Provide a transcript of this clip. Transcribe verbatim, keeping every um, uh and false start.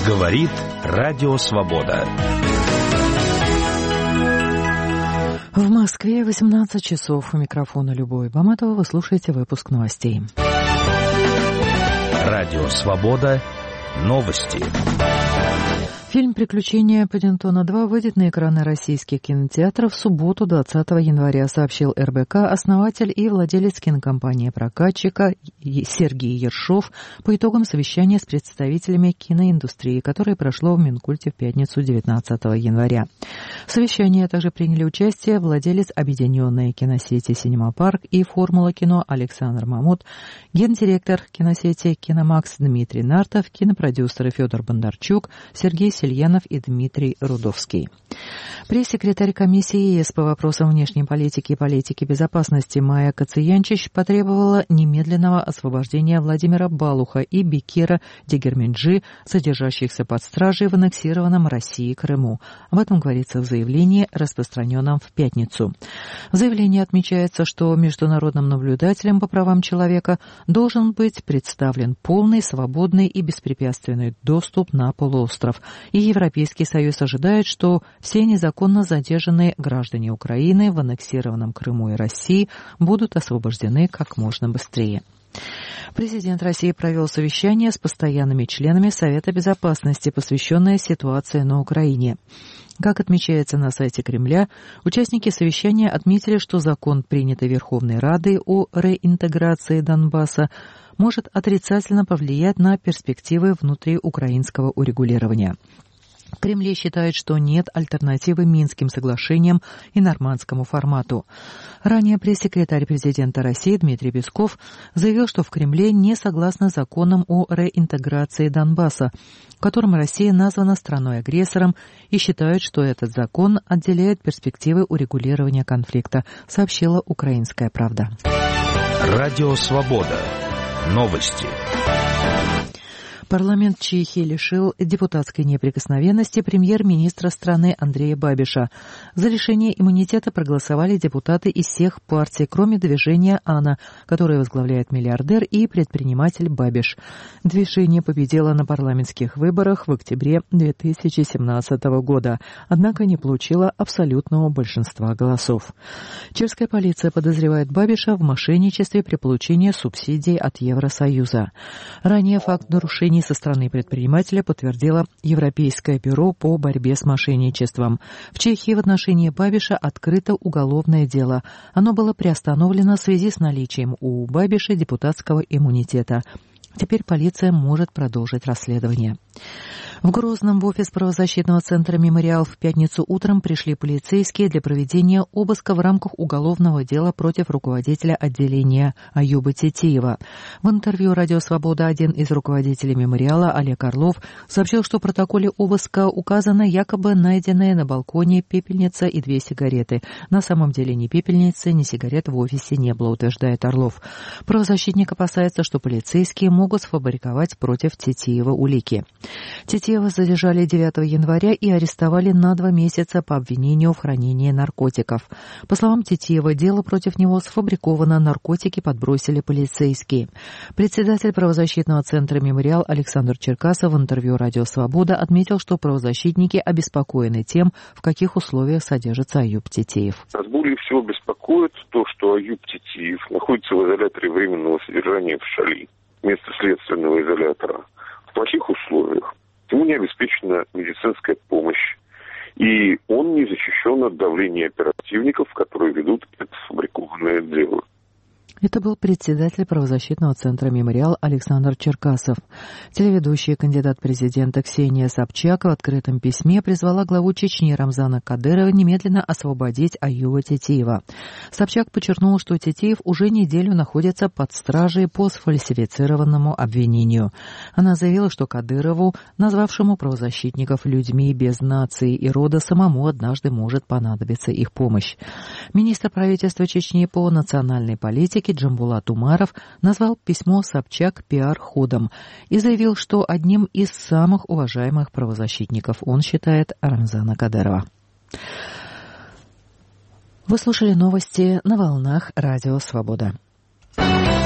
Говорит Радио Свобода. В Москве восемнадцать часов. У микрофона Любовь Баматова. Вы слушаете выпуск новостей. Радио Свобода. Новости. Фильм «Приключения Паддингтона два» выйдет на экраны российских кинотеатров в субботу, двадцатого января, сообщил эр бэ ка основатель и владелец кинокомпании-прокатчика Сергей Ершов по итогам совещания с представителями киноиндустрии, которое прошло в Минкульте в пятницу, девятнадцатого января. В совещании также приняли участие владелец объединенной киносети «Синема Парк» и «Формула кино» Александр Мамут, гендиректор киносети «Киномакс» Дмитрий Нартов, кинопродюсеры Федор Бондарчук, Сергей Сельянов и Дмитрий Рудовский. Пресс-секретарь комиссии ЕС по вопросам внешней политики и политики безопасности Майя Кациянчич потребовала немедленного освобождения Владимира Балуха и Бекира Дегерменджи, содержащихся под стражей в аннексированном России Крыму. Об этом говорится в заявлении, распространенном в пятницу. В заявлении отмечается, что международным наблюдателям по правам человека должен быть представлен полный, свободный и беспрепятственный доступ на полуостров. И Европейский Союз ожидает, что все незаконно задержанные граждане Украины в аннексированном Крыму и России будут освобождены как можно быстрее. Президент России провел совещание с постоянными членами Совета Безопасности, посвященное ситуации на Украине. Как отмечается на сайте Кремля, участники совещания отметили, что закон, принятый Верховной Радой о реинтеграции Донбасса, может отрицательно повлиять на перспективы внутриукраинского урегулирования. В Кремле считают, что нет альтернативы Минским соглашениям и нормандскому формату. Ранее пресс-секретарь президента России Дмитрий Песков заявил, что в Кремле не согласны с законом о реинтеграции Донбасса, в котором Россия названа страной-агрессором, и считают, что этот закон отделяет перспективы урегулирования конфликта, сообщила «Украинская правда». Радио Свобода. Новости. Парламент Чехии лишил депутатской неприкосновенности премьер-министра страны Андрея Бабиша. За лишение иммунитета проголосовали депутаты из всех партий, кроме движения АНА, которое возглавляет миллиардер и предприниматель Бабиш. Движение победило на парламентских выборах в октябре две тысячи семнадцатого года, однако не получило абсолютного большинства голосов. Чешская полиция подозревает Бабиша в мошенничестве при получении субсидий от Евросоюза. Ранее факт нарушений со стороны предпринимателя подтвердило Европейское бюро по борьбе с мошенничеством. В Чехии в отношении Бабиша открыто уголовное дело. Оно было приостановлено в связи с наличием у Бабиша депутатского иммунитета. Теперь полиция может продолжить расследование. В Грозном в офис правозащитного центра «Мемориал» в пятницу утром пришли полицейские для проведения обыска в рамках уголовного дела против руководителя отделения Аюба Тетеева. В интервью «Радио Свобода» один из руководителей «Мемориала» Олег Орлов сообщил, что в протоколе обыска указано якобы найденные на балконе пепельница и две сигареты. На самом деле ни пепельницы, ни сигарет в офисе не было, утверждает Орлов. Правозащитник опасается, что полицейские могут сфабриковать против Тетеева улики. Тетеева задержали девятого января и арестовали на два месяца по обвинению в хранении наркотиков. По словам Тетеева, дело против него сфабриковано, наркотики подбросили полицейские. Председатель правозащитного центра «Мемориал» Александр Черкасов в интервью «Радио Свобода» отметил, что правозащитники обеспокоены тем, в каких условиях содержится Аюб Тетеев. Нас более всего беспокоит то, что Аюб Тетеев находится в изоляторе временного содержания в Шали, место следственного изолятора, в плохих условиях. Ему не обеспечена медицинская помощь, и он не защищен от давления оперативников, которые ведут это сфабрикованное дело. Это был председатель правозащитного центра «Мемориал» Александр Черкасов. Телеведущая кандидат президента Ксения Собчак в открытом письме призвала главу Чечни Рамзана Кадырова немедленно освободить Аюба Тетеева. Собчак подчеркнула, что Тетеев уже неделю находится под стражей по сфальсифицированному обвинению. Она заявила, что Кадырову, назвавшему правозащитников людьми без нации и рода, самому однажды может понадобиться их помощь. Министр правительства Чечни по национальной политике Джамбулат Умаров назвал письмо Собчак пиар-ходом и заявил, что одним из самых уважаемых правозащитников он считает Рамзана Кадырова. Вы слушали новости на волнах Радио Свобода.